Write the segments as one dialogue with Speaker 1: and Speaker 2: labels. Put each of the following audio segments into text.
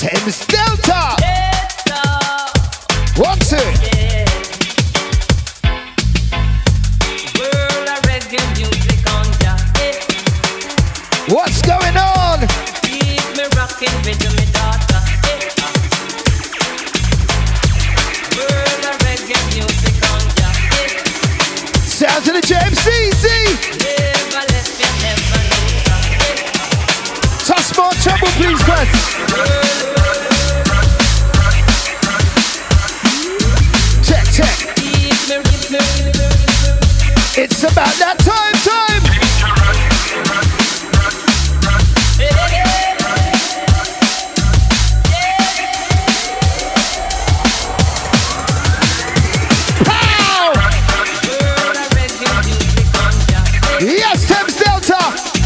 Speaker 1: Thames Delta. One, two. What's going on?
Speaker 2: Keep me rocking with me daughter. World of reggae music on ya.
Speaker 1: Sound to the JMCZ.
Speaker 2: Never left you, never lose.
Speaker 1: Touch more trouble, please, guys. Check. It's about that time. Pow! Yes, Thames Delta.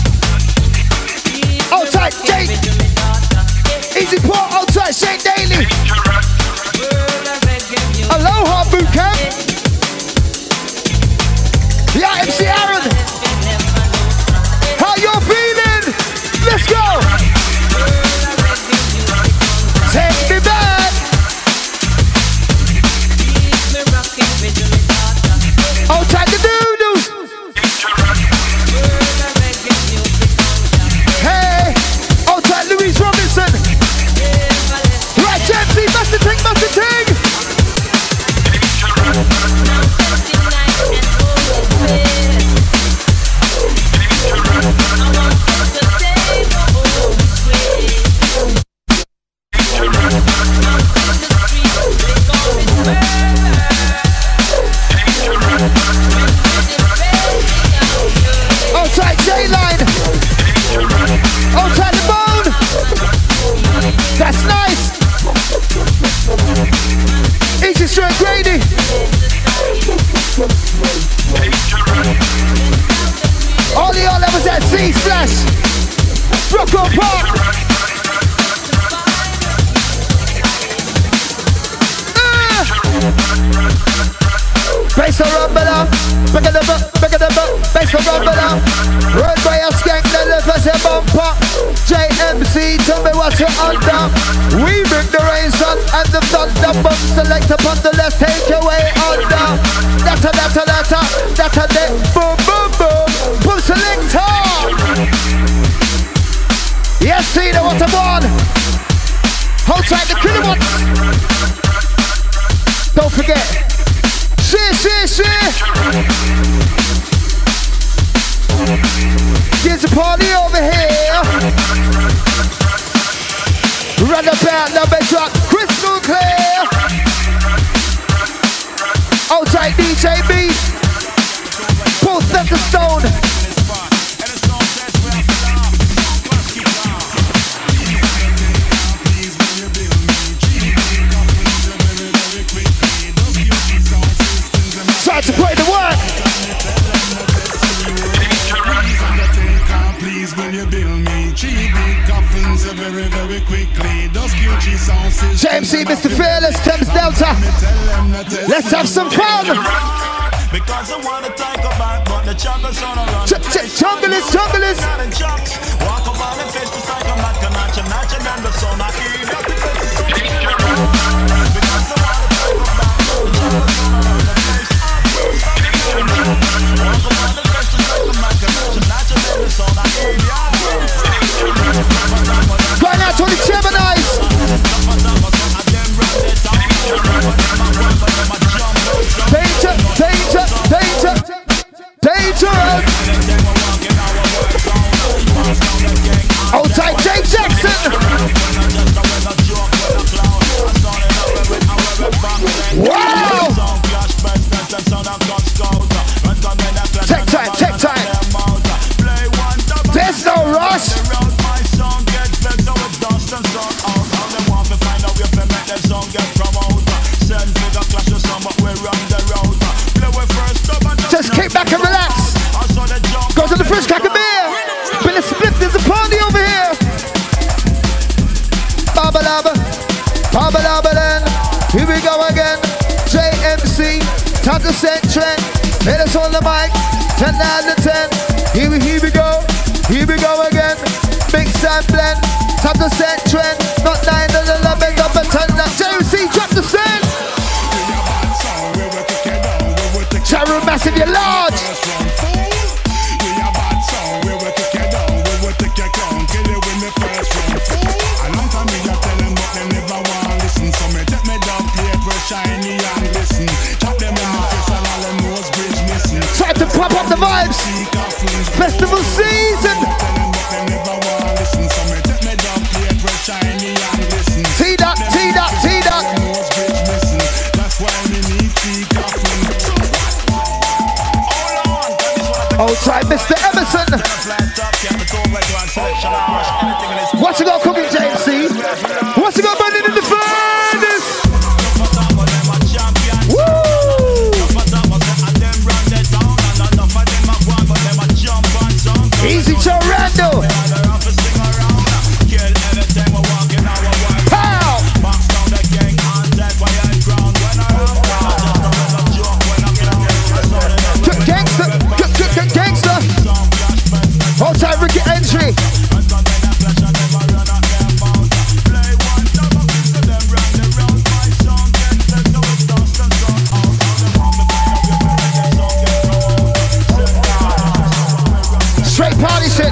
Speaker 1: Hold tight, Jake. Easy Port, hold tight, Shane Daly. Aloha Boot Camp. Yeah, MC Aaron. How you feeling? Let's go. Take me back. Hold tight the doodles. Hey, hold tight Louise Robinson. Right, Jamesy, Master Ting. Outside J-Line. Outside the bone. That's nice. Easy straight Grady. All the y'all that was at Sea Splash. Brooklyn Park. Bass a rumbler, back of the bass a rumbler. Road by a skank, the left as a bumper. JMC, tell me what you're under. We bring the rain, sun, and the thunder. Bump select upon the left, take away under. That's a day. Boom, boom, boom. Boom selector. Yes, Tina, what I want. Hold tight the kilowatts. Don't forget. Share. Get the party over here. Run about, number drop, crystal clear. Hold tight DJ B. Pull step to stone. Try to play the work. JMC, Mr. Fearless, Thames Delta. Let's have some fun. Because I want to talk about what the jungle's on around. Junglist. Walk around and face the cycle, not gonna match and the sun. I hear that because I want to talk about what the jungle's on around. Going out to the Gemini's. Danger. Hold tight, Jay Jackson. Wow. Take time. There's no rush. Just kick back and relax. Go to the fridge, crack a beer. Been a split, there's a party over here. Baba laba then. Here we go again. JMC, time to set trend. Hit us on the mic. 10 out of 10. Here we go again. Mix and blend. Time to set trend. Not 9 to massive, you're large. Try to pop up the vibes. Festival season. T-Dot, T-Dot, T-Dot. Oh, try Mr. Emerson. What's you got cooking, JMC? What's you got burning in the furnace? Woo! Easy Joe Randall. Pow! Gangster. Hold tight, Ricky Entry. Straight party shit.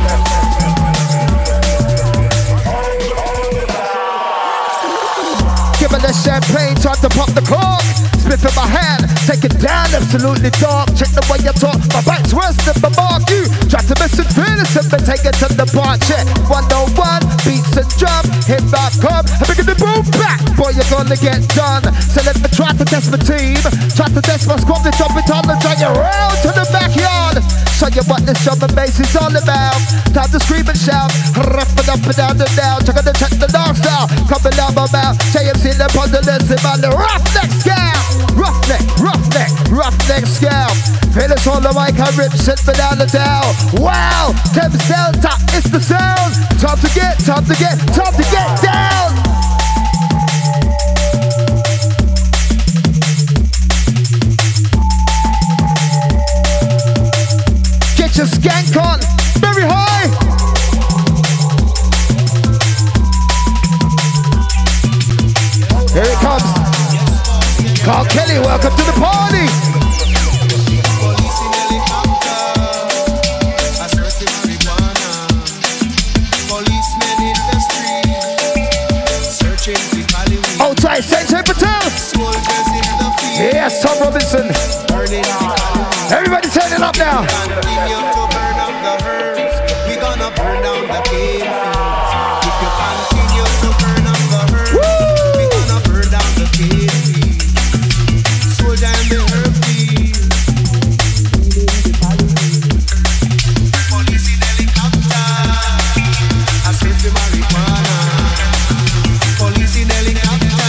Speaker 1: Give me the champagne, time to pop the cork. Split in my hand, take it down, absolutely dark. Check the way you talk, my back's worse than my mark. You try to miss it, fearless, but take it to the bar. Check 101, beats and drum, hit back up, I'm making the boom back. Boy, you're gonna get done. So let me try to test my team, try to test my squad, they drop it on and drag you around to the backyard. Show you what this drum and bass is all about. Time to scream and shout, rough it up and down and down. Check the dark style, coming out my mouth. JMC the on the listen, man, the roughneck scale. Roughneck scale. Feel us on the mic, I rip shit without a doubt. Wow, Thames Delta, it's the sound. Time to get down. Get your skank on, very high. Here it comes. Carl Kelly, welcome to the party. Oh, tight, Sanjay Patel. Yes, Tom Robinson. Everybody turn it up now. We're gonna burn down the cave. If you continue to burn up the herd, we're gonna burn down the cave. Soldier and the herb. Police in helicopter. I search the marijuana. Police in helicopter.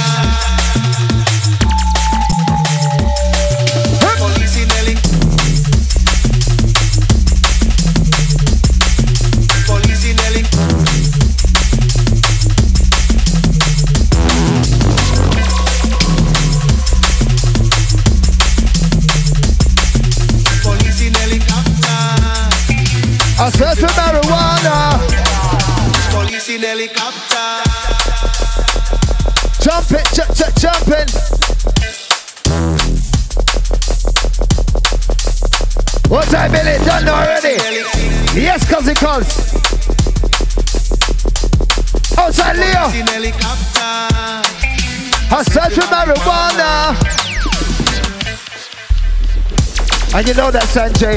Speaker 1: Police in helicopter. Police in helicopter. Police in helicopter. I search for marijuana. Police in helicopter. Jumping. What time, Billy? Done already? Yes, cousin cuz. Outside Leo. I search for marijuana. And you know that, Sanjay.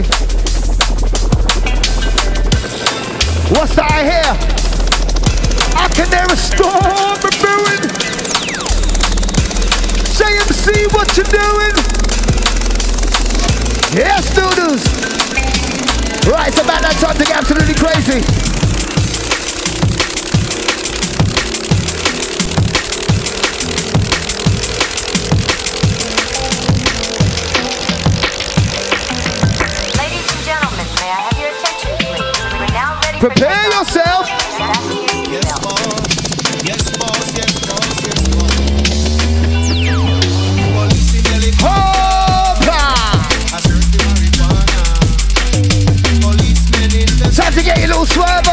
Speaker 1: What's that I hear? I can hear a storm brewing. JMC, what you doing? Yes, doodles. Right, it's about that time to get absolutely crazy.
Speaker 3: Ladies and gentlemen, may I have your attention, please? We're now ready for
Speaker 1: Prepare yourself.
Speaker 3: Yes, boss.
Speaker 2: Yes, boss. Yes, boss. Yes, boss.
Speaker 1: Hopa! Time to get your little swerve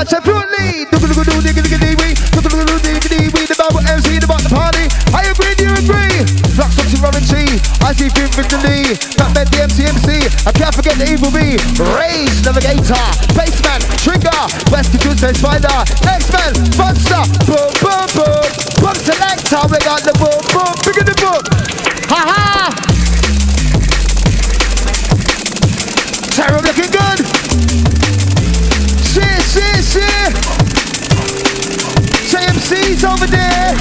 Speaker 1: Outside, say fluently. The Bible MC, the party. I agree, do you agree? Flux up to Robin G. I see victory. Batman the MC. I can't forget the evil B. Rage Navigator. Bassman, Trigger. West to Tuesday Spider. X-Men, Monster. Boom, boom, boom. Boom selector. We got the boom, boom. Big in the book. Ha ha. Terror looking good. Shit. JMC's over there.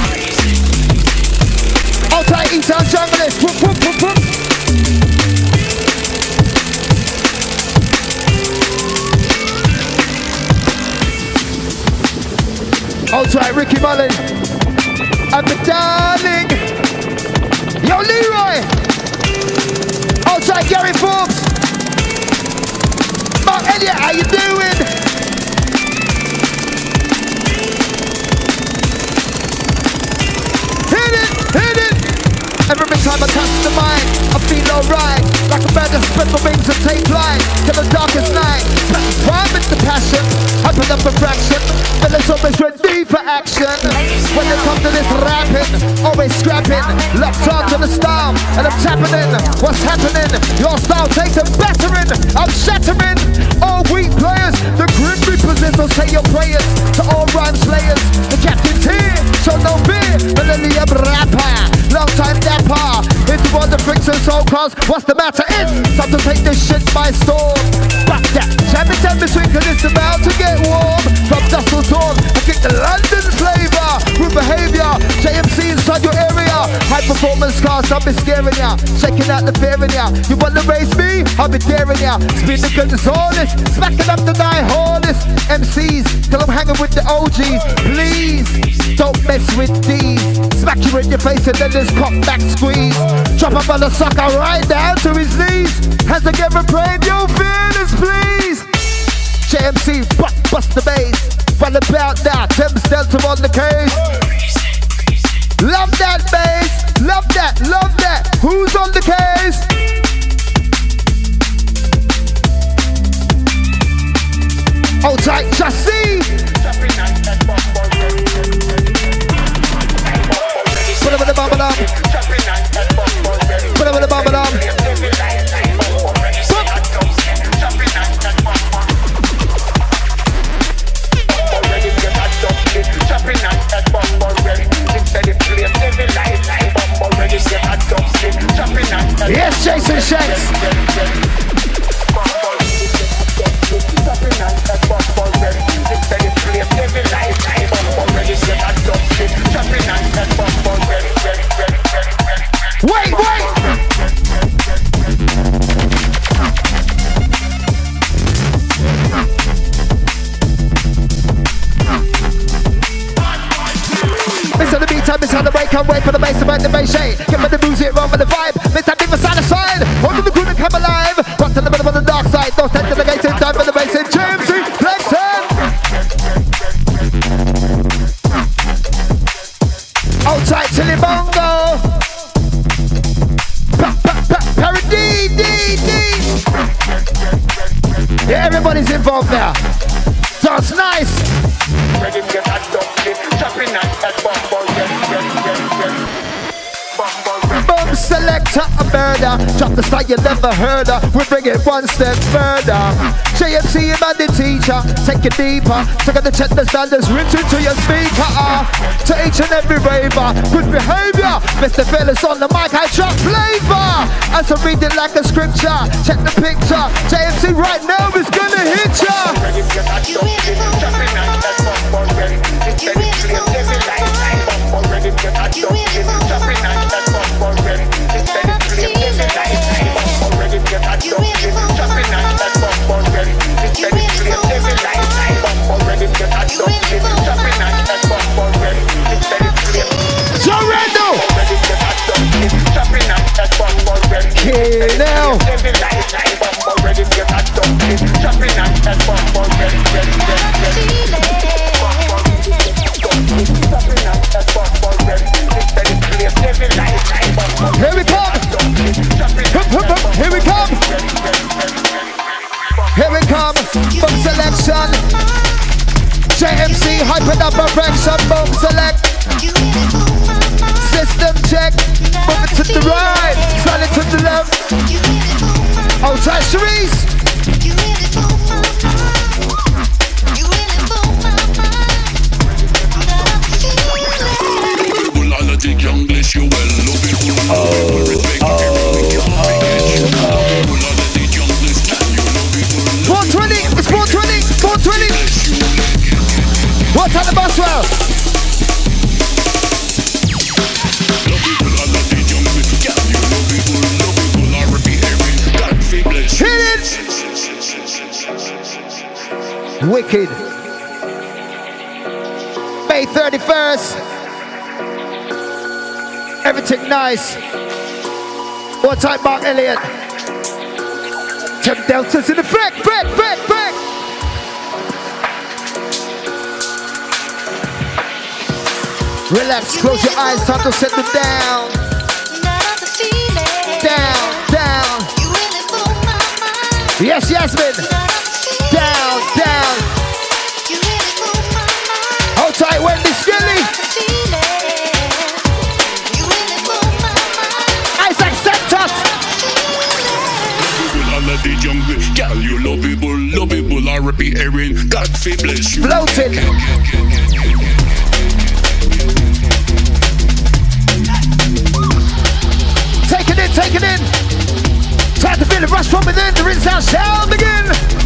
Speaker 1: Outside E-Town Junglist. Whoop. Outside Ricky Mullen. And the darling. Yo, Leroy. Outside Gary Forbes. Mark Elliott, how you doing? Hit it! Every time I touch the mic, I feel alright. Like a bird that spread my wings and take flight to the darkest night. Prime with the passion, open up a fraction. But it's always ready for action. When it comes to this rapping, always scrapping. Locked on to the style, and I'm tapping in. What's happening? Your style takes a battering. I'm shattering all weak players. The grim reapers, so say your prayers. To all rhyme slayers, the captain's here, so no fear. Millennium rapper, long time dapper. Into all the bricks and soul cars. What's the matter? It's time to take this shit by storm. Back that champion swing, cause it's about to get warm. From dusk till dawn, I kick the London flavor with behavior. JMC inside your area. High performance cars, I'll be scaring ya. Shaking out the fear in ya. You wanna race me? I'll be daring ya. Speed the goodness, all this. Smacking up the die hardest. MCs, till I'm hanging with the OGs. Please, don't mess with these. Smack you in your face and then this cock back squeeze. Drop a mother sucker right down to his knees. Has to get praying, you fearless, please. JMC, bust the bass. Run about that, Thames Delta on the case. Love that bass, love that. Who's on the case? Oh, tight, just see. Put up the bubble up. Put up the bubble up. Yes, Jason Shanks. Wait! Miss on the beat time, miss on the break, can't wait for the bass to make the bass shake. Get me the music, wrong with the vibe. Miss that different side to side. Hold on the crew to come alive. Rock to the middle of the dark side. Don't stand to the gates in time for the bass in JMC. Flexen! Hold tight, Tilly Bongo. Parody, D. Yeah, everybody's involved now. So it's nice. Boom selector, a murder. Drop the style you never heard of. We bring it one step further. JMC, man the teacher. Take it deeper. Check out the check the standards written to your speaker. To each and every raver. Good behavior. Mr. Fearless on the mic. I drop flavor. As I read it like a scripture. Check the picture. JMC right now is gonna hit ya. Okay, now. Here we come. Here we come. Here we come. From selection. JMC, hyper double break, some boom select. System check, move it to the right, slide it to the left. Outside Cherise.
Speaker 4: English, you well love it.
Speaker 1: 420, it's 420, 420. What's on the bus well? Hit it! Wicked. May 31st. Everything nice. What time, Mark Elliott? Tim Delta's in effect. Break. Relax, close your eyes, time to settle down. Down. Yes, Yasmin. Down. Hold tight, Wendy Skilly. Isaac Santos.
Speaker 4: The jungle, girl, you lovable, I repeat, Erin, God bless you.
Speaker 1: Floating. Take it in. Time to feel the rush from within. The rinse out shall begin.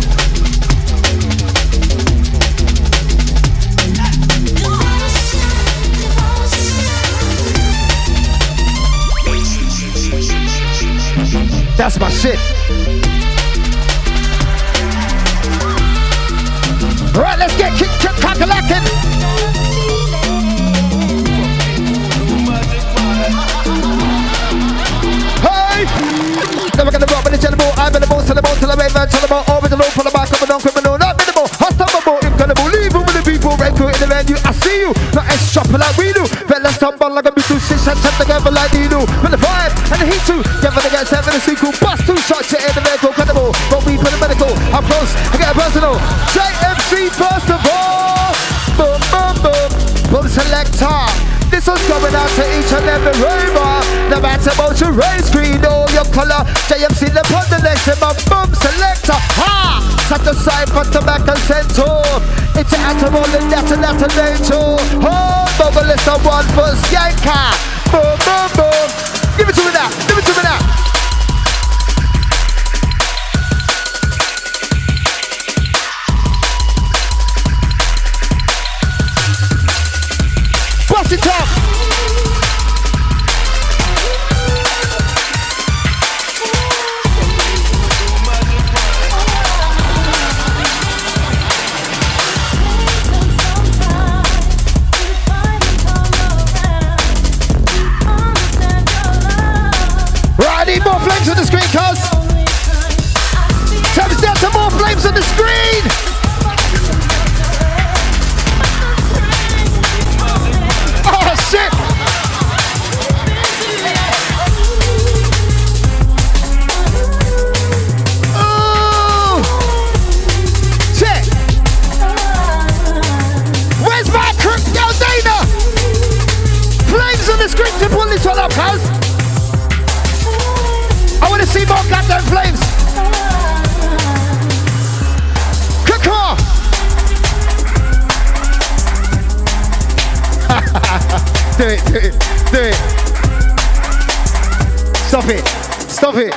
Speaker 1: That's my shit. Right, let's get cock-a-lackin'. Never gonna rock with the general. I'm in the most till I wave and tell them all over the road, pull the back of a non-criminal, not minimal, unstoppable, incredible, leave with the people, right through in the venue. I see you, not S-chopping like we do. But let's stumble like a bit too shit, and set together like you do. With the vibe and the heat too, never to get 7 in the sequel, bust 2 shots, in the vehicle, credible. But we put the medical, I'm close, I get a personal. JMC first of all. Boom, boom, boom, boom selector. This one's going out to each and every rover. No matter about your race, creed or your color. JMC the put the next in my boom selector. Ha! Set aside for tobacco center. It's an atom all in that and nature. Oh, bubble is a 1 for skanker. Boom, boom, boom. Give it to me now. Give it to me now. Bust it up. Right, I need more flames on the screen, cuz. Turn down to more flames on the screen. Oh shit! Oh shit! Where's my crook? Yo, Dana! Flames on the screen to pull this one up, cuz. I want to see more goddamn flames. Come on! Do it. Stop it.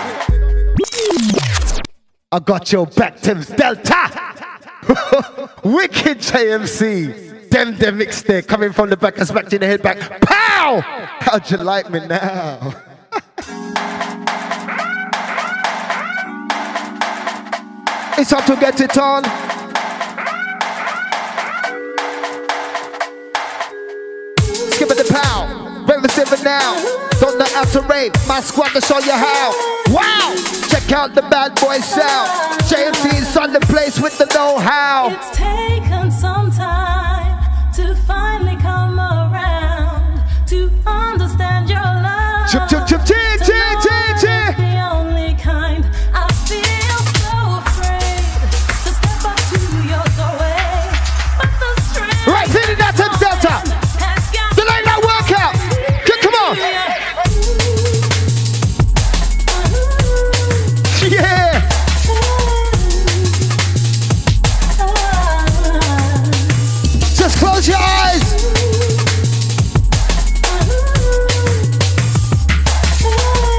Speaker 1: I got your back, Tim's Delta. Wicked JMC. Them mixed there, coming from the back and smacking the head back. Pow! How'd you like me now? It's time to get it on. Skip it the pow. Rave the silver now. Don't know how to rave. My squad to show you how. Wow! Check out the bad boy sound. JMC's on the place with the know-how.
Speaker 5: It's taken some time to finally come around to understand your love.
Speaker 1: Chip.
Speaker 5: The only kind. I feel so afraid to step up to your doorway, but the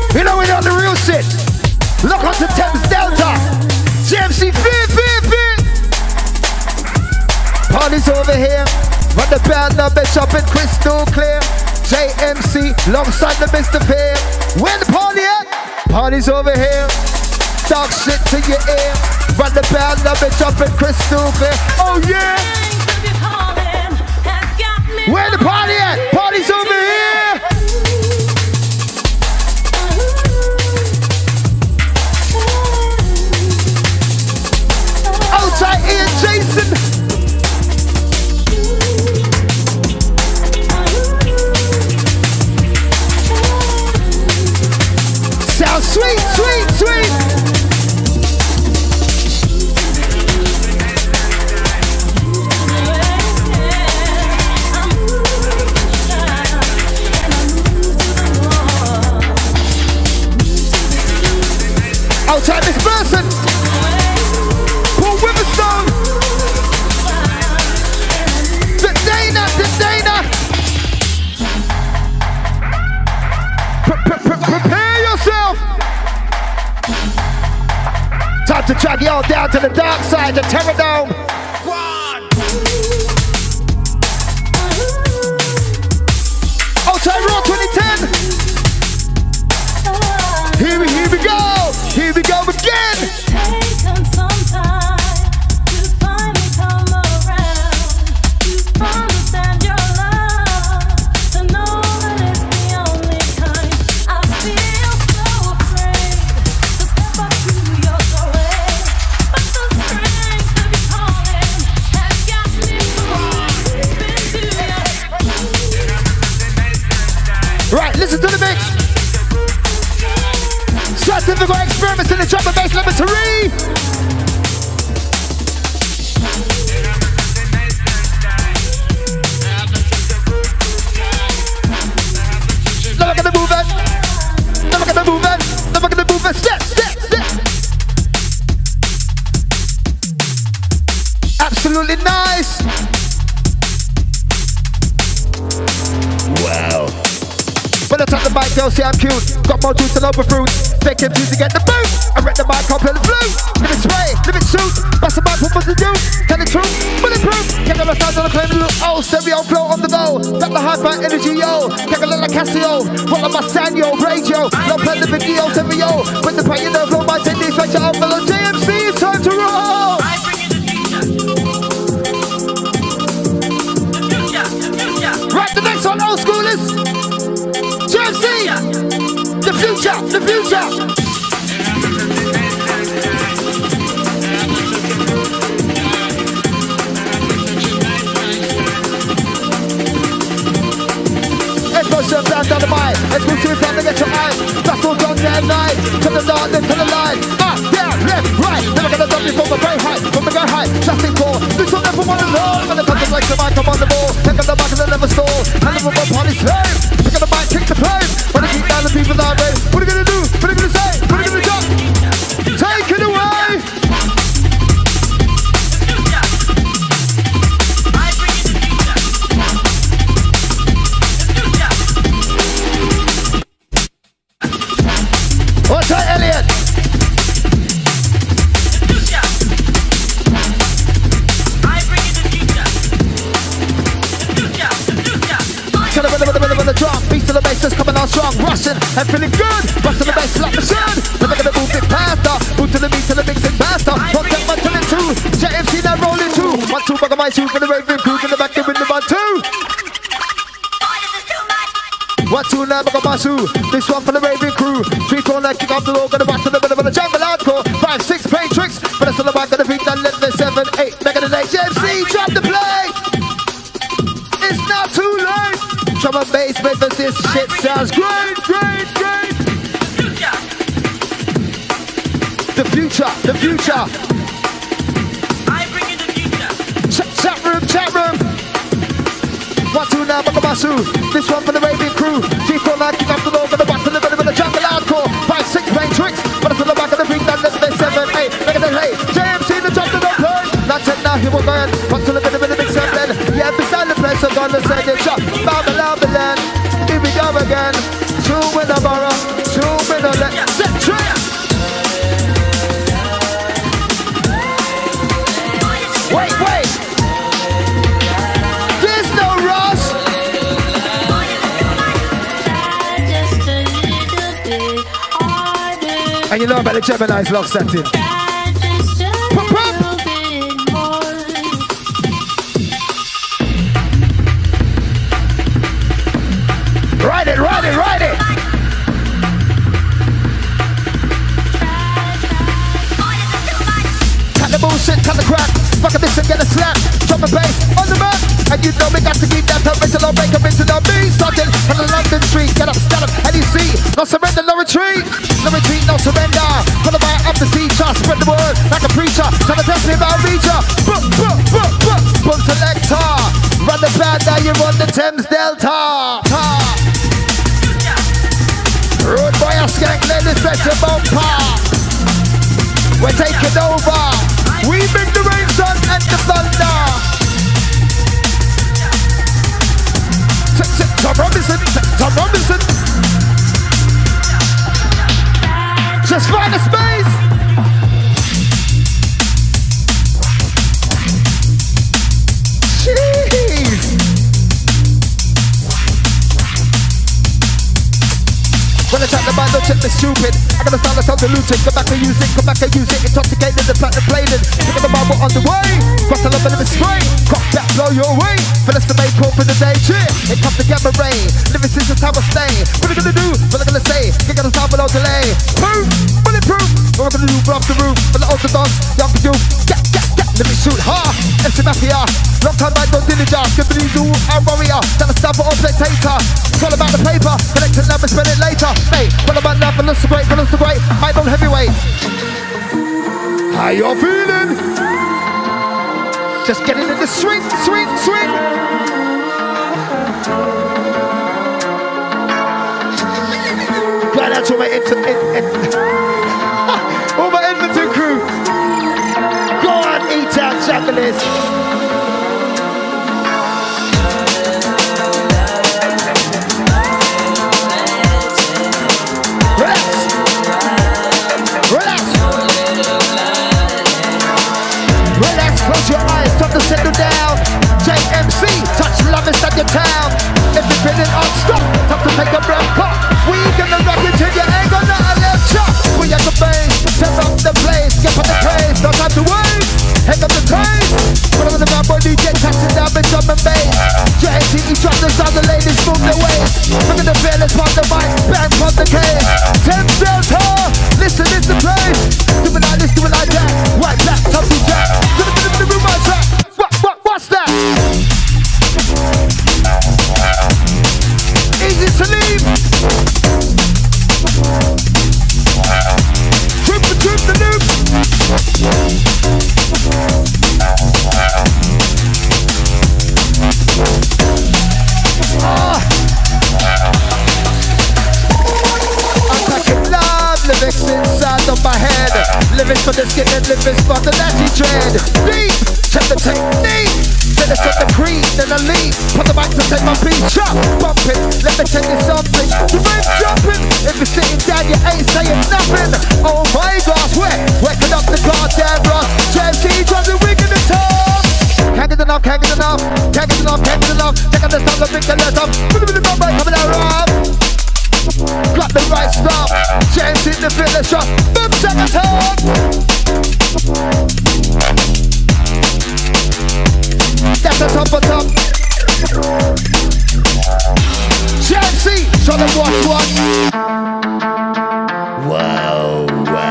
Speaker 1: You know we know the real shit. Look on to Thames Delta. GMC fear. Party's over here. Run the band, the Bishop and Crystal Clear. JMC, alongside the Mr. Fear. Where the party at? Party's over here. Dark shit to your ear. Run the band, the Bishop and Crystal Clear. Oh yeah. Where the party at? Party's over here. Outside Ian Jason. Sounds sweet. Outside this person, Paul Witherspoon, the Dana. Prepare yourself. Time to drag y'all down to the dark side, the Terror Dome. Outside Raw 2010. Here we go. Here we go again.
Speaker 5: It's taken some time to finally come around, to understand your love, to know that it's the only kind. I feel so afraid to step up to your doorway, but the strength of your calling has got me into you.
Speaker 1: Right, listen to the mix. Scientific experiments in the drum and bass laboratory. Never gonna move it. Never gonna move it. Never gonna move it. Step. Absolutely nice. Wow. When I touch the mic, they'll say I'm cute. Got more juice than over fruit. Fake MCs to get the boot. I read the mic, I'll play the flute. Live it spray, live it shoot. Bust the mic, what must it do? Tell the truth, bulletproof. Can't never sound on the claim, a little old stereo flow on the go. Got the high-fight energy, yo. Can't go like Casio. Roll on my Sanyo, radio. No play the video, stereo. When the party, no flow, my tendency, special envelope. JMC, it's time to roll.
Speaker 2: I bring you the future.
Speaker 1: Right, the next one, old schoolers. JMC, the future. Let's go surf down the mic. Let's go surf down to get your eyes. That's all done there at night. To the dark, then to the light. Up, down, left, right. Never gonna dump you from the very high. From the guy high, just in core. This will never want to know. When it comes to like the mic, I'm on the ball. Pick up the mic and the never stall. Hand over my party's flame. Pick up the mic, kick the flame. When I keep down the people that way. What are you gonna do? What are you gonna say? What are you gonna do? Take it away. What's that, Elliot? To the drum, beat to the bass, just coming on strong, rushing and feeling good. Rush to the bass like the sun. Never gonna move it faster. Move to the beat, to the mix and faster. Rock that one to the two. JMC now rolling two. 1, 2, bugger my shoe for the raving crew. In the back, give it the 1, 2. 1, 2, now bugger my shoe. This one for the raving crew. 3, 4, now kick off the low. Gonna back to the middle of the jungle hardcore. 5, 6, play tricks. But it's on the back of the beat. Then let the 7, 8. Back of the day. JMC, drop the play. It's not too late. Drum and bass, but this shit sounds great. The future.
Speaker 2: I bring you the future.
Speaker 1: Chat room. 1, 2, now, Bakabasu. This one for the raving crew. 3, 4, 9, kick up the low, gonna back to the middle of the jungle hardcore. 5, 6, playing tricks. But it's on the back of the beat, then let the 7, 8. Back of the hey. JMC, the drop to the play. Not 10 now, here we're going. 1 to the middle of the big 7. Yeah, beside the place, I'm gonna send it shot. Babylon, here we go again. 2 in the borough, 2 in the And you know about the Gemini's love setting. Ride it, ride it, ride it. Cut the bullshit, cut the crack. Fuck this and get a slap. Drum and bass on the mat. And you know we got to keep that original break up into the beat. Starting on the London street. Get up, stand up, and you see. No surrender, no retreat. No retreat, no surrender. Follow my up the teacher. Spread the word like a preacher. Trying to test me about reacher. Boom selector. Run the band, now you're on the Thames Delta. Road boy, a skank, ladies, press your bumper. We're taking over. We bring the rain, sun, and the thunder. Tom Robinson, Tom Robinson. Just find a space. Jeez. When I chat the mind, don't check me stupid. I gotta sound like I'm diluted. Come back and use it, come back and use it. Intoxicated, the platinum plated. Pick up the Bible on the way. Got a little bit of a spray. Cock back, blow your way. Fill us the main corp in the day. Cheer. It comes to gamma ray. Living since the time of stay. What are you gonna do? What are you gonna say? Kick out the sound without delay. Proof, bulletproof. What am I gonna do? Blow off the roof. For the orthodox, young you. Get. Let me shoot hard. MC Mafia. Long time I don't diligence. Give me do a warrior. Tell a stabber or spectator. It's all about the paper. Connect it now and spend it later. Hey, what about love? Balance the great, balance the great. I don't heavyweight. How you feeling? Just getting in the swing, swing, swing. Right out to my all my Edmonton crew. Go on, eat out, Japanese. Close your eyes, time to settle down. JMC, touch love inside your town. If you're feeling unstuck, time to take a breath cut. We gonna rock it till you ain't gonna left shot. We at the base, tear up the place, get on the craze, no time to waste. Hang up the craze, put on the bad boy DJ, touching down with drum and bass. JMC, drop the sound, the ladies move their waist. Look at the fearless part the mic, bang from the cage. Thames Delta, listen, it's the place. Do it like this, do it like that. White, black, top to jack. What's that? Easy to leave. Troop the loop. I'm packing love, lyrics inside of my head. Lyrics for the skin and lyrics for the natty dread. Deep. Check the technique, then I set the creed, then I leave. Put the mic to take my beat, chop, bump it. Let me tell you something, the rain's jumping. If you're sitting down, you ain't saying nothing. Oh my gosh, we're waking up the goddamn rock. JMC drums and weak in the top. Can't get enough, can't get enough, can't get enough, can't get enough. Check out the sound of big alert up. Coming out rough. Got the right stuff. JMC the feeling shot. Boom, second top. That's the top of top. JMC, show them what's what. Wow.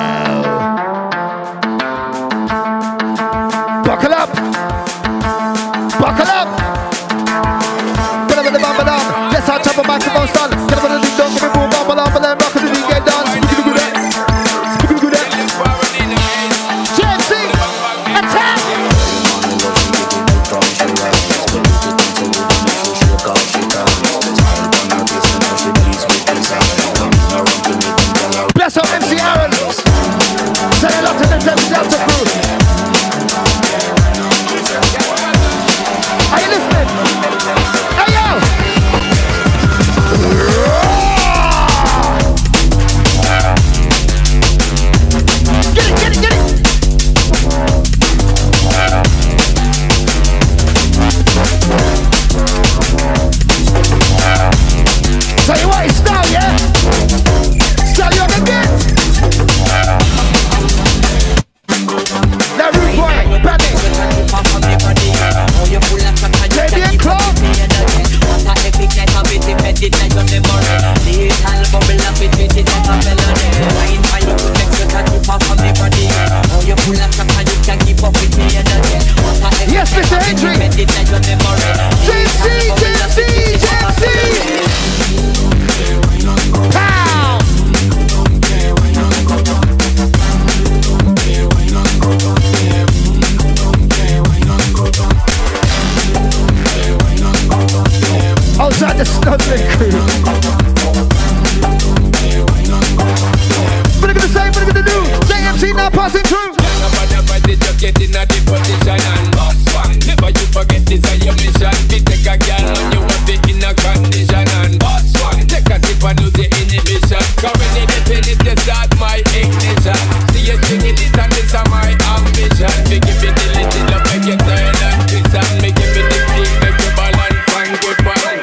Speaker 1: Buckle up. Get up in the bumper down. Let's have chopper microphone stand. Get up in the ding dong, give me boom, bumper down, but then rock the DJ dance.
Speaker 2: you start my ignition. See you singing it and this is my ambition. Me give you the little love, make you turn and twist and me give you the thing, make you balance and good one.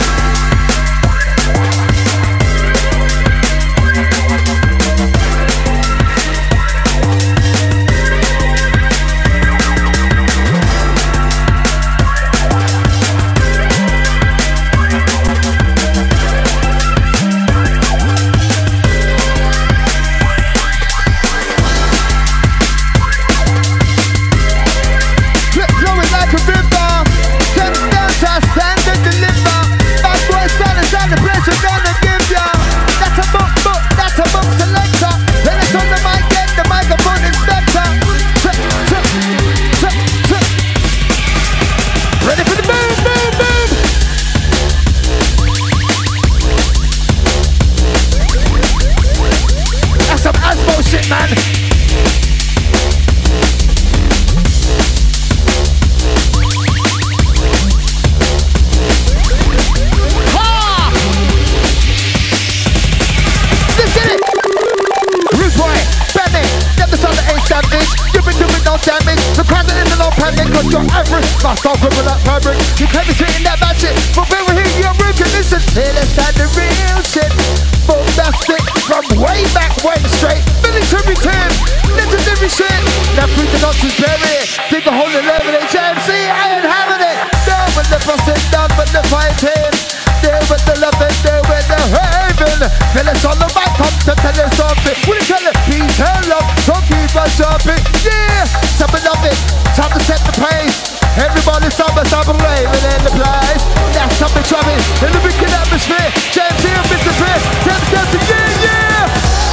Speaker 1: Stop with that fabric. You can't be sitting that bad shit. But when we hear your root, listen. Here, let's have the real shit. Bombastic from way back when straight. Military team, legendary shit. Now through the nonsense bury it. Dig a hole in level HMC. I ain't having it. Down with the fussing, down with the fighting. There with the loving, there with the haven. Feel us on the mic, come to tell us something. We tell it, peace and love. So keep us jumping. Yeah, something of it. Time to set the pace. Everybody summer raving in the place. That's something trouble in the wicked atmosphere. James here, Mr. Fair. James, yeah, yeah.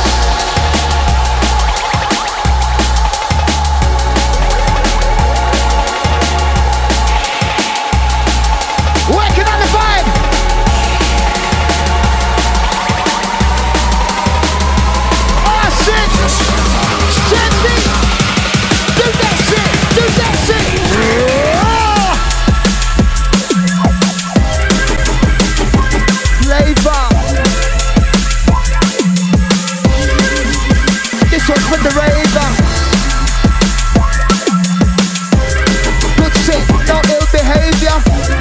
Speaker 1: Working on the vibe. Oh shit. James, do that shit. Do that shit. This one's with the raver. Good shit, no ill behavior.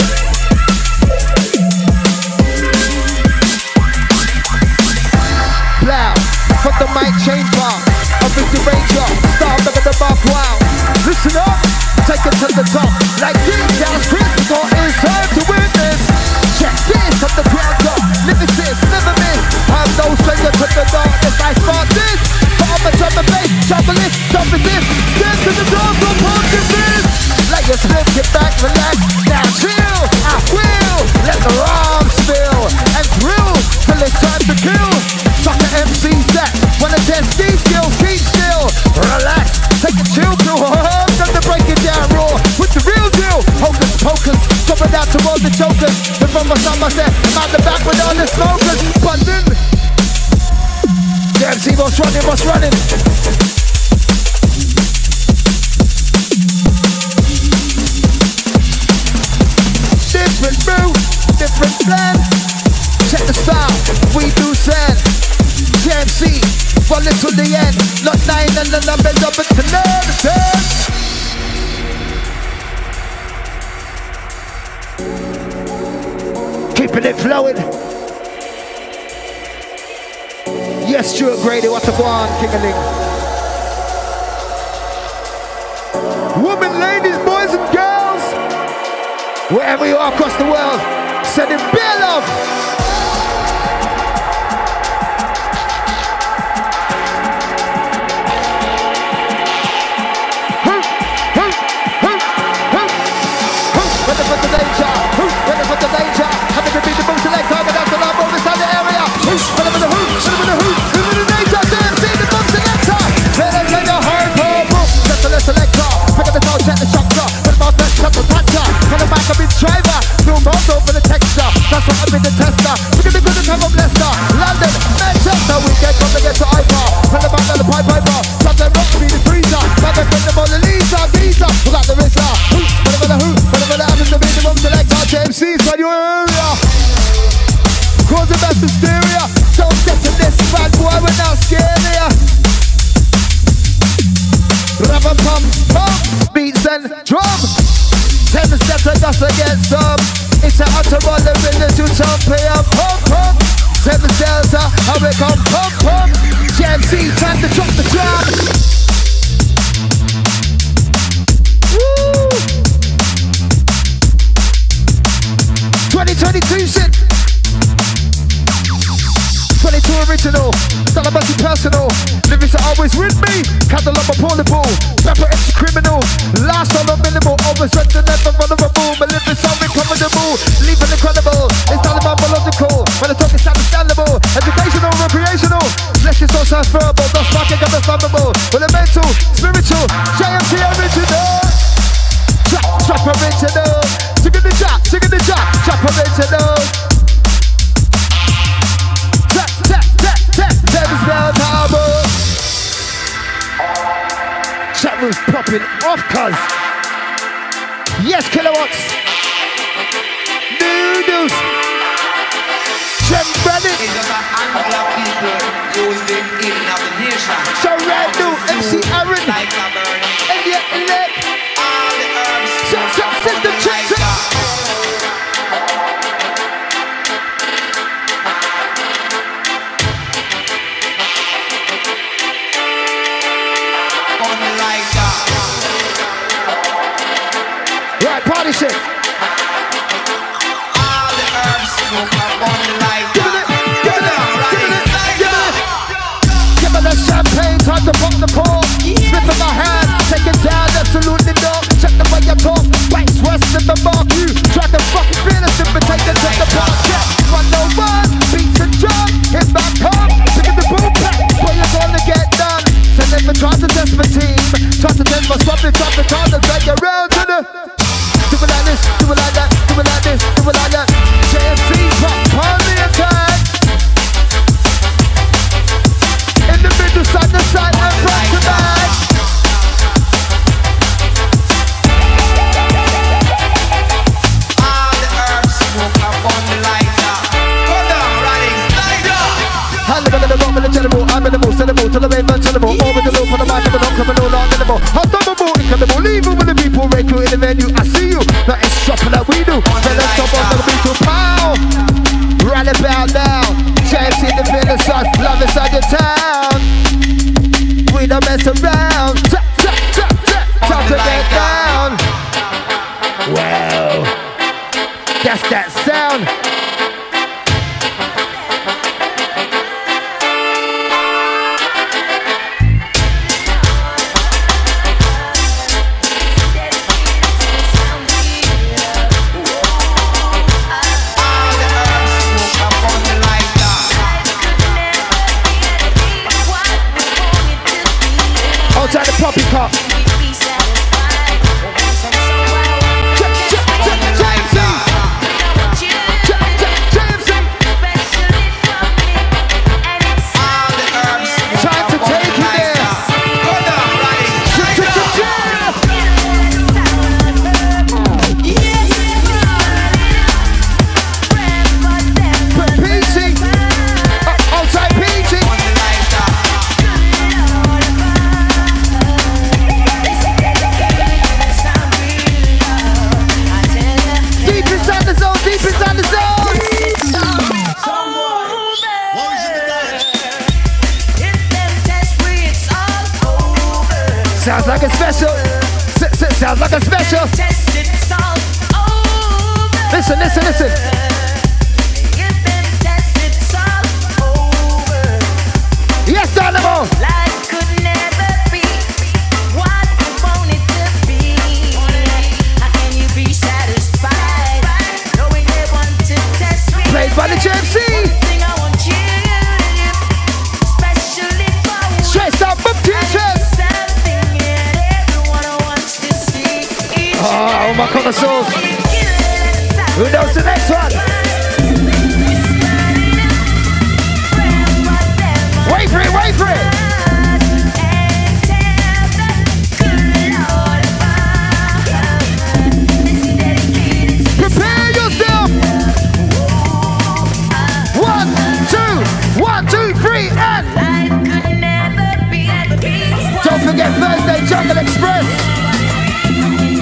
Speaker 1: Plow from the mic chamber. Up with the ranger. Start up at the bar. Wow. Listen up, take it to the top. Like this, guys, critical. It's time to witness. Check this up the crowd top. Lyricist, never miss. I'm no stranger to the darkness. I spot this. I'm a drum and bass, troublist, jumping this. Step to the door, go pumping this. Like a slip, get back, relax. Now chill, I will. Let the arms spill and thrill till it's time to kill. Sucker MC's that wanna test these skills, keep still. Relax, take a chill pill. Time to break it down raw with the real deal. Hocus pocus, dropping out to all the jokers. And from my side, I said, I'm out the back with all the smokers. But then damn, see what's running, what's running. Different route, different plan. Check the style, we do send. JMC, run it to the end. Not 9 and the numbers up to 11. Keeping it flowing. Yes, Stuart Grady, what's a go on, King-a-ling? Women, ladies, boys and girls, wherever you are across the world, sending beer love. Ready for the danger, ready for the danger. Having to be the most select, but that's the love of this other area. Ready for the hoop, ready for the hoop, ready for the danger. Damn, see the most selector. Better get your heart purple. That's the selector. Pick up the toe, check the chopper. Put the ball, touch the patcher. On the mic, I've been driver. No motor for the texture. That's what I've been the tester. represent drum. 10 steps and just to get some. It's an utter on the rhythm to champion. Pump, pump. 7 steps how we come pump, pump. JMC, time to drop the drum. Woo! 2022 shit. 22 original, not about the personal. Lyrics are always with me. Candle up a portable, rapper extra criminal. Last on a minimal, always ready to never vulnerable. My lyrics are incomparable, leaving incredible. It's not about biological, when I talk it's understandable. Educational, recreational, lessons are transferable. Not sparking, understandable. With a mental, spiritual, JMC original. Trap original. Singing the trap, trap original. Chat room's popping off, cuz. Yes, kilowatts. Noodles. Trent Braddock. So Randall, MC Aaron. Elliot Elect. System check. Right, party shit.
Speaker 2: All the herbs smoke up on the light.
Speaker 1: Give it. Give it a champagne, time to pop the cork. Slip in my hand, take it down, absolutely no. Check the way you talk, bites worse than the mark. You try to fucking feel us, imitate and take the part. Check 101, beats and drum, hit back home. Pick up the boom pack, what you gonna get done? So never try to test my team, try to test my spot, try to drag you around to the. Do it like this, do it like that, do it like this, do it like that. JMC, pop on the attack. In the middle, side to side, and front to back.
Speaker 2: All the herbs smoke up on the lighter. Go down, riding, lighter.
Speaker 1: Hand the middle, I'm in the general, I'm in the most syllable, till the main untenable. All with the low for the mic, I'm not criminal, not minimal. I'm double, incredible, leaving with the people, recruit in the venue. I see you, nothing's shopping like we do. Then let's stop on the beat to pow. Right about now, JMC in the middle, son, love inside your town. We don't mess around. Time to get down. Wow, that's that sound.
Speaker 6: Outside the puppy car.
Speaker 1: Time to take you there. Peachy. Outside Peachy. Deep inside the zone, deep inside the zone. Sounds like a special. Sounds like a special. Listen, listen, listen. Yes, Dynamo.
Speaker 5: Life could never be what you want it to be. How can you be satisfied knowing they want to test me?
Speaker 1: Played by the JMC.
Speaker 5: Thing I want you to do, especially for
Speaker 1: Stressed out book teachers.
Speaker 5: something that everyone wants to see.
Speaker 1: Oh, my connoisseurs. Who knows the next one? Wait for it, wait for it. Prepare yourself. 1, 2, 3, and don't forget Thursday Jungle Express.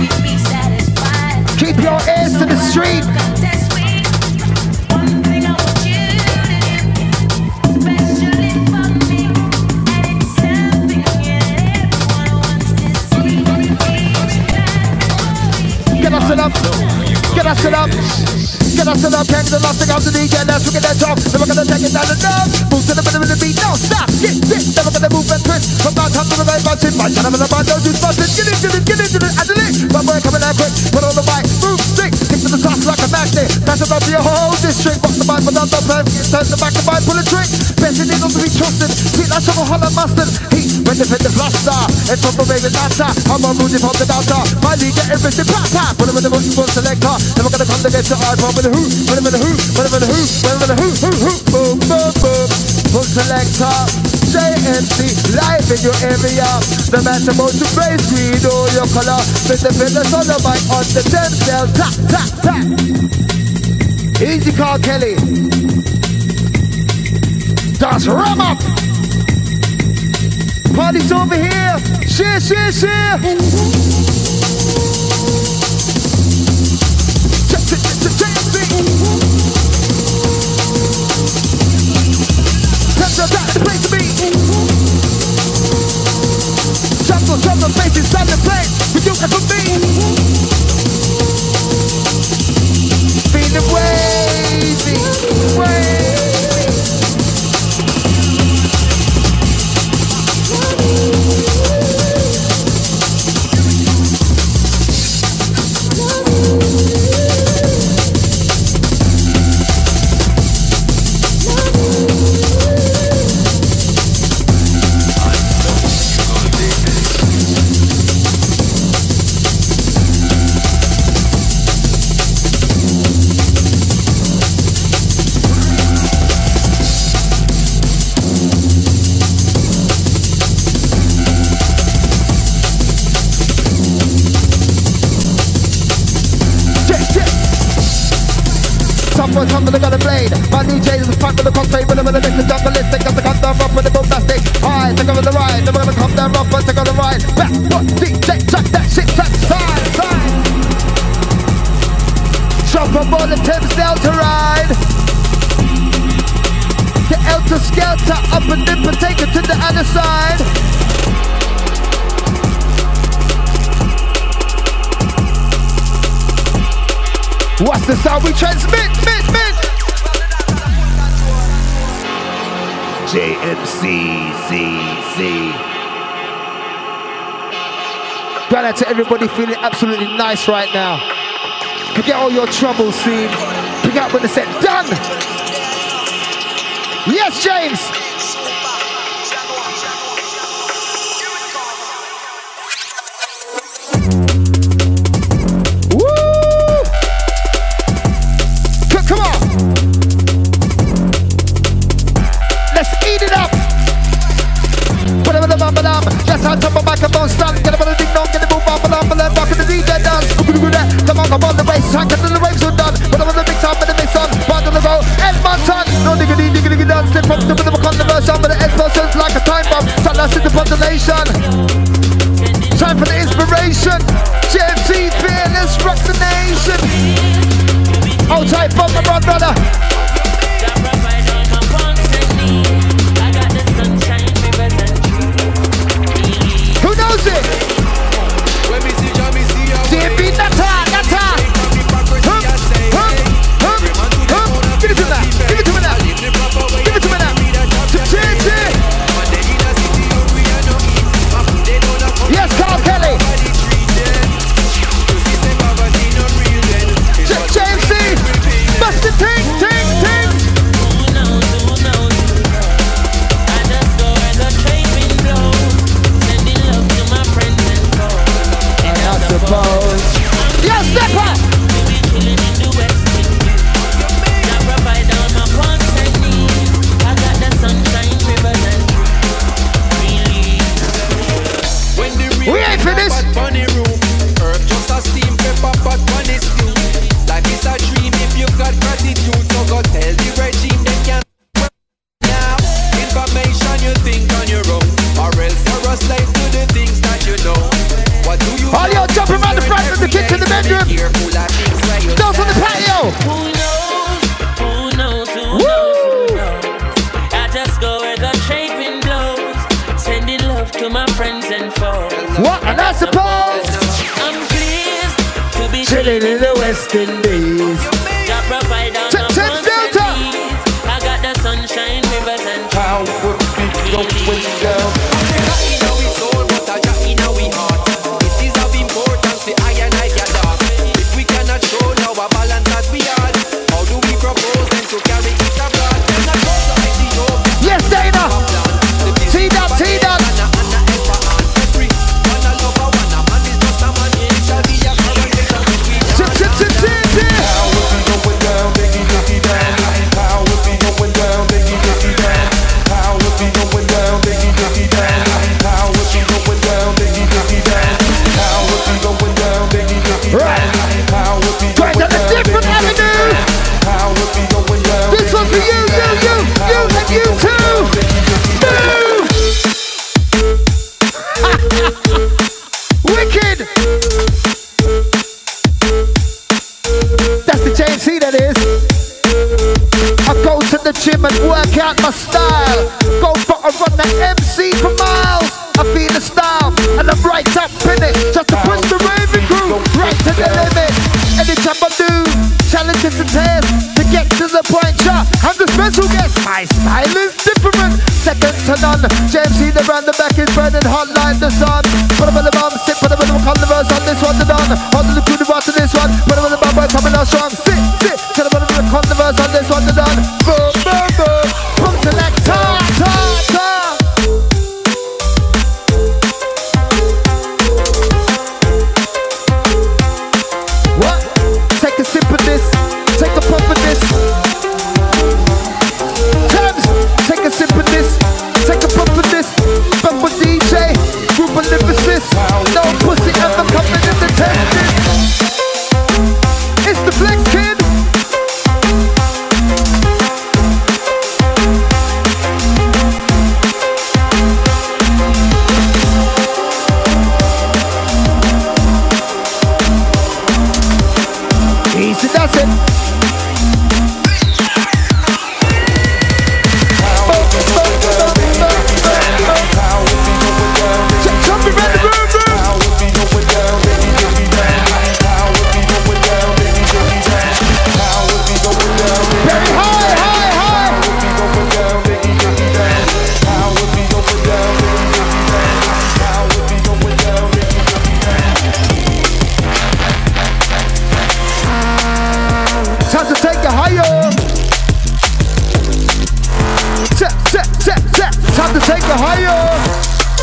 Speaker 1: I stood up, can't get lost, out the DJ, let's look at that drop. Never gonna take it down the dub. Move to the middle of the beat, no stop. Get, never gonna move and twist. From downtown to the right, bouncing. My son of a band, don't use busting. Get it, and delete. My boy coming out quick, put on the mic, move, stick. Kick to the toss like a magnet. Pass it up to your whole district. Box the mic, but not the plan. Turn the back of mine, pull a trick. Best it needles to be trusted. Sweet like sugar, hollow mustard. Heat, when they fit the cluster. It's from the raven dancer. I'm on moving from the dancer. My league get everything pata. Put him in the book selector. Never gonna come to get your iPhone with a who. Put him in the who. Put him in the who. Put him in the who. Boom, boom, boom. Book selector. JMC live in your area. The man's about to raise green or your color. With the fitness on the mic on the 10 cell. Tap, tap, tap. Easy call, Kelly. Just rum up. Party's over here. Share, share, share. That's the place to be. Jump on face inside the place. We do it for me. Feeling wavy, wavy. Come to the gun and blade. My DJ is the front with the crossfade. With the next jungle list. Take up the come down rough with the boom plastic. Alright, take over the ride. Never gonna come down rough, but take on the ride. Back, what, DJ, track that shit, track, side. Drop on board the Thames Delta ride. Get Elter Skelter up and dip and take it to the other side. What's the sound we transmit? JMCCC. Shout out to everybody feeling absolutely nice right now. Forget all your troubles, see. Pick up when they said done. Yes, James. That's how top of microphone stand. Get up on the ding dong, get the boom bop, back in the DJ dance. Come on the bass, track and the waves are done. But I'm on the mix up with the mix on. Part of the road, Edmonton. No diggity dance, slip from the rhythm of controversy. But the explosions like a time bomb. Sunlight in the population. Time for the inspiration. JMC fearless, rock the nation. Outside from my brother. Who knows it? DB Nata. Give it to that. Give it to me now. Give it to me now. Yes, Carl Kelly. JMC. Bust the ting. Yes, Stepper! We ain't finished!
Speaker 2: Earth just a steam pepper pot on this stew. Life is a dream if you've got gratitude. So go tell the regime they can't now. Information you think on your own, or else you're a slave to the things that you know. What do you
Speaker 1: all y'all jump around the front of the kitchen, the bedroom. Those on the patio.
Speaker 5: Who knows? I just go where the shaping blows. Sending love to my friends and foes.
Speaker 1: What? And I suppose
Speaker 5: I'm pleased to be
Speaker 1: chilling in the West Indies.
Speaker 5: God provide
Speaker 1: my style. Go for a run, the MC for miles. I feel the style, and I'm right up in it. Just to push the raving crew right to the limit. Anytime I do, challenges and tears to get to the point, yeah. I'm the special guest, my style is different. Second to none, JMC around the back is burning hot like the sun. Put them on the bomb, sit, put them on the converse on this one to done. Hold the crew to watch this one, put them on the bomb, coming out strong. Sit, to the bottom of the converse on this one to done. Boom, boom, boom, boom, select, ta, ta, ta. What? Take a sip of this, take a puff of this. Tabs, take a sip of this, take a puff of this. Bump with DJ, group of lyricists. No pussy ever coming in the test this. It's the Flex Kid. Easy does it. Jump around the room, very high, high, high. Time to take it higher. Check. Time to take it higher.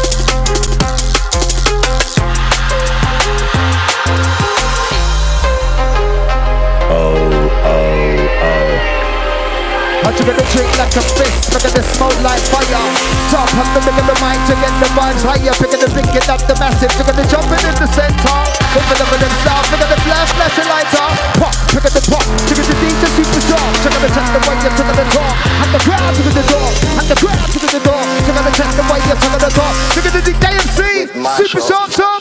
Speaker 1: I took the drink like a fist, look at the smoke like fire. Top up the big of the mic to get the vibes higher. Picking the big, get up the massive. Look at the jumping in the center. Look at the stars, look at the flashing lights up. Pop, pick at the pop, look at the DJ super strong. Check out the check the way you took at the top. And the crowd took at the door, and the crowd took at the door. Check out the check the way you took at the top. Look at the DJ MC, super sharp top.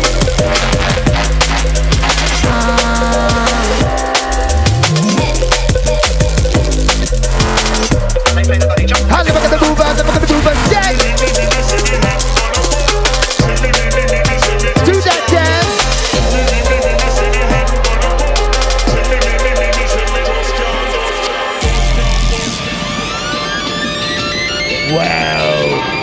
Speaker 1: And look at the movers, yeah. Do that dance. Wow.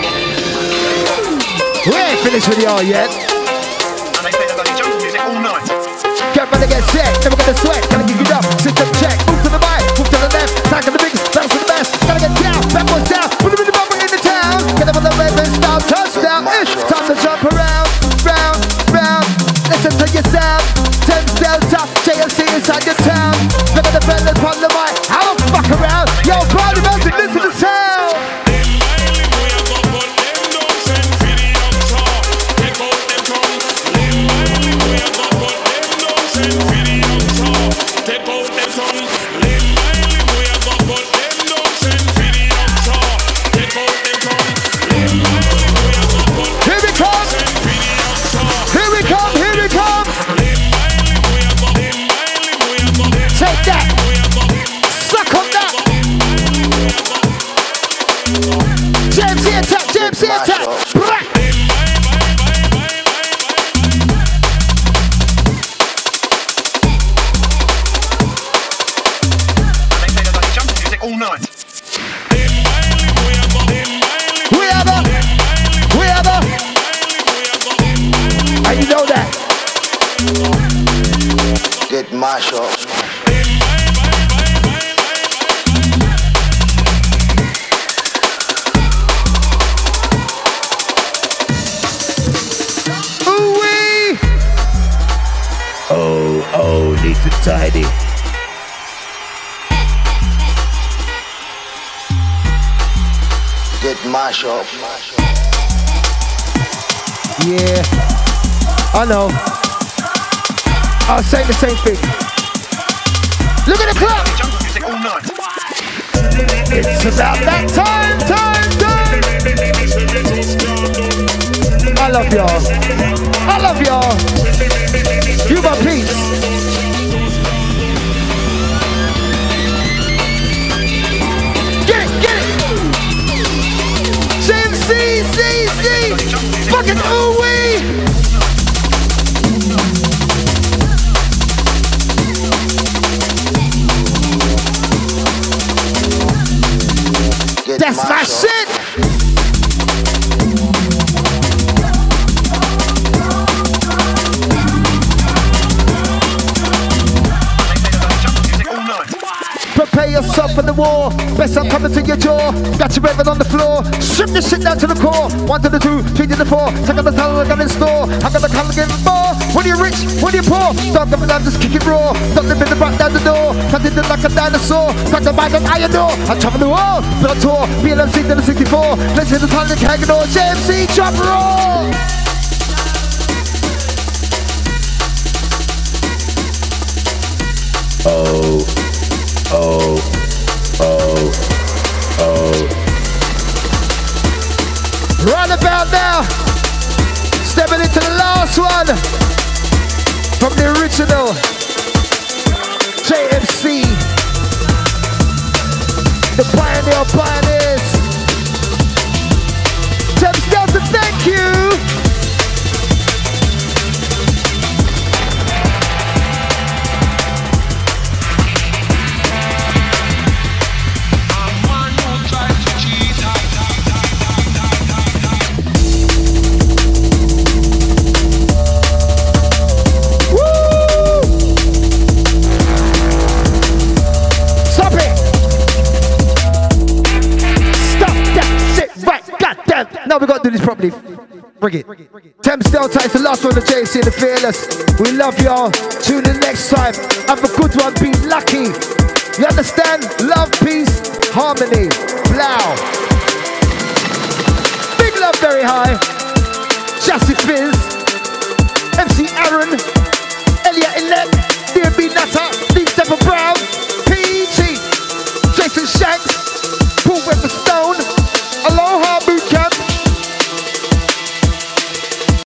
Speaker 1: We ain't finished with y'all yet.
Speaker 6: And they play the bloody jungle music all night.
Speaker 1: Get ready to get set, never gonna sweat. Gotta give it up, sit up, check. Move to the right, move to the left. Tackle the biggest, bounce to the best. Gotta get down, backwards down. Put them in the bubble in the town. Get up on the red and style, touchdown. It's time to jump around, round, round. Listen to your sound. 10 Delta, JLC inside your town. Look at the fellas on the mic. I don't fuck around. Yo, party music, listen to the sound. Take that. Suck on that. JMC attack. Blah.
Speaker 6: And they play the bloody jungle music all night.
Speaker 1: We ever. And you know that.
Speaker 7: Get mash up.
Speaker 1: Ooh-wee. Oh, needs to tidy.
Speaker 7: Get mash up.
Speaker 1: Yeah, I know. I'll say the same thing. Look at the clock.
Speaker 6: Jungle music all night.
Speaker 1: It's about that time. I love y'all. You my peace. Get it. Fucking ooh-wee! That's my shit! Prepare yourself for the war. Best I'm coming to your jaw. Got you revving on the floor. Strip this shit down to the core. 1 to the 2, 3 to the 4. Check out the talent I got in store. I got the color getting more. When you're rich, when you're poor. Stop coming down, just kick it raw. Don't live in the back down the door. Cut it like a dinosaur. Got the bag and iron door. I travel the world, but I tour. BLMC to the 64. Let's hit the talent, hanging on. JMC, drop roll. Right about now, stepping into the last one from the original JMC, the pioneer of pioneers. Thames Delta, thank you. Now we got to do this properly. Bring it. Thames Delta is the last one of JC and the Fearless. We love y'all. Tune in next time. Have a good one. Be lucky. You understand? Love, peace, harmony. Blow.